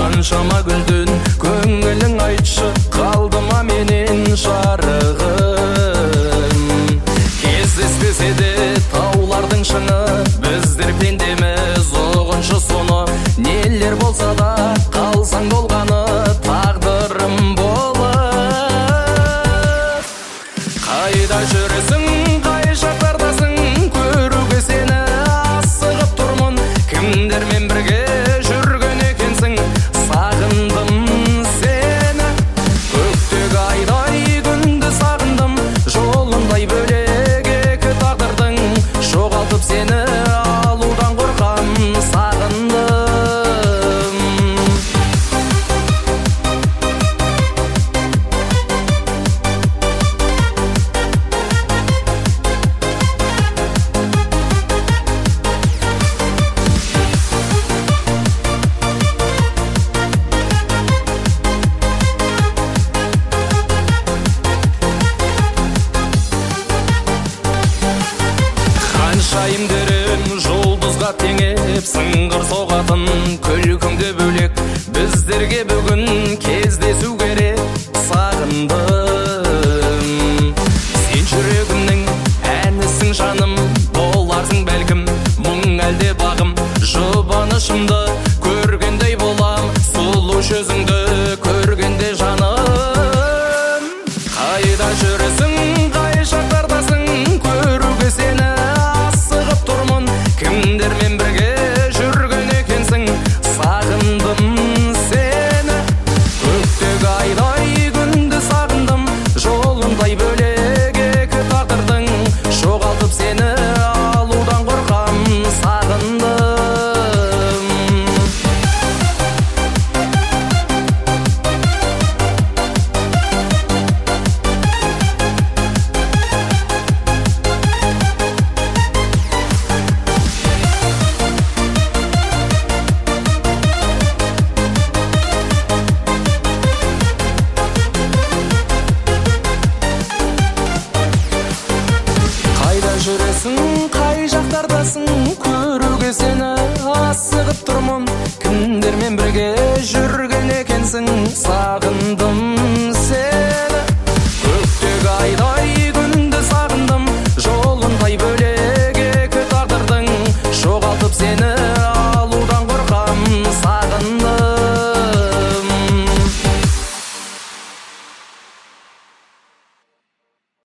қаншама гүлден көңілің айтшы, қалды ма менен жарығым. Кездеспесе де таулардың шыңы, біздер пендеміз ұғыншы соны. Нелер болса да қалсаң болғаны тағдырым болып. Қайда жүресің, қай жақтардасың, көруге сені асығып тұрмын. Кімдермен бірге жүрген екенсің, сағындым сені. Көктегі айдай күнді сағындым, жолындай бөлек екі тағдырдың. Жоғалтып сені алудан қорқам, сағындым. Қаншайым дерем жұлдызға теңеп, сыңғыр соғатын күлкіңді бөлек. Біздерге бүгін кездесу керек, сағындым. Сен жүрегімнің әнісің жаным, боларсың бәлкім мұң әлде бағым. Жұбанышымды көргендей болам, сұлу жүзіңді көргенде жаным. Қайда жүресің, қай жақтардасың, көруге сені асығып тұрмын. Кімдермен бірге жүрген екенсің, сағындым сені. Көктегі айдай күнді сағындым, жолындай бөлек екі тағдырдың. Жоғалтып сені алудан қорқам, сағындым. Қайда жүресің, қай жақтардасың, көруге сені асығып тұрмын. Кімдермен бірге жүрген екенсің, сағындым